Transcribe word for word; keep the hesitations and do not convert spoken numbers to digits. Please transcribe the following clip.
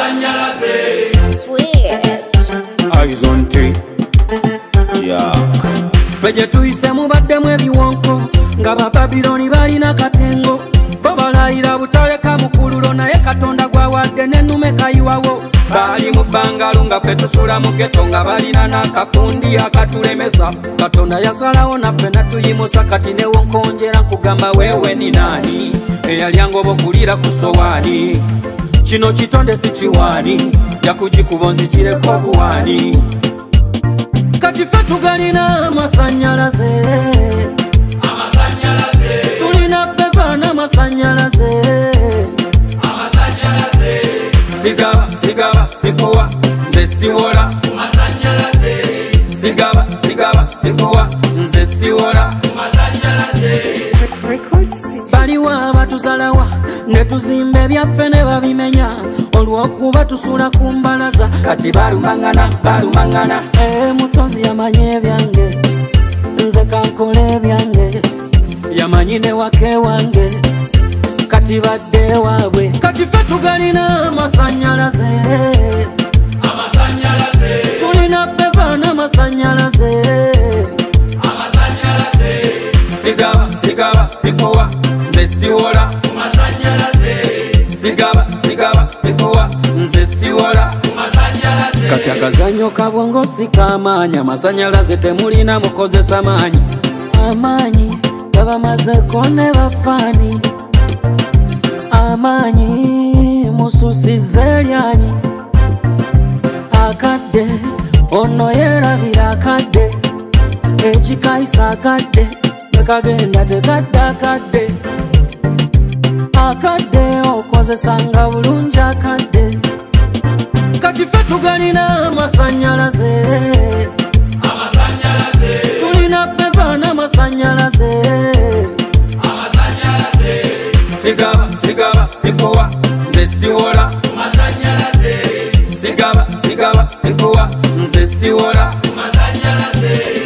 Amasanyalaze. Sweet. Eyes on three. Jack. Peje tuyise mubaddemu ebiwonko nga Babiloni balina katengo babalayira butaleka mukululo naye Katonda gwawadde n'ennume kayiwawo bali mu bbangalo nga ffe tusula mu ghetto nga balina n'akakundi akatulemesa Katonda yasalawo naffe natuyimusa kati newo nkonjera nkugamba wewe ni nani eyalyanga oba okulira ku sowaani kino kitonde si kiwaani jakugikuba nzikireko obuwaani kati ffe tugalina amasanyalaze Amasanyalaze. tulina peva n'amasanyalaze Amasanyalaze. sigaba sigaba sikuwa nze siwola Amasanyalaze. sigaba sigaba sikuwa nze siwola Amasanyalaze. baliwo abatuzalawa ne tuzimba ebyaffe ne babimenya olw'okuba tusula ku mbalaza kati balumangana balumangana ee mutonzi yamanyi ebyange nze kankole ebyange yamanyi ne wake wange kati badde waabwe kati ffe tugalina amasanyalaze Amasanyalaze. tulina peva n'amasanyalaze Amasanyalaze. sigaba sigaba sikuwa nze siwola Amasanyalaze. sigaba sigaba sikuwa nze siwola Amasanyalaze. kati akazanyo kabwongo sikamaanyi amasanyalaze temulina mukozesa maanyi amaanyi gabamazeko ne bafaani amaanyi mususize eryanyi akadde ono yerabira akadde ekikayisa akadde tekagenda tekadde akadde akadde okozesanga bulungi akadde kati ffe tugalina amasanyalaze Amasanyalaze. tulina peva n'amasanyalaze Amasanyalaze. sigaba sigaba sikuwa nze siwola Amasanyalaze. sigaba sigaba sikuwa nze siwola Amasanyalaze.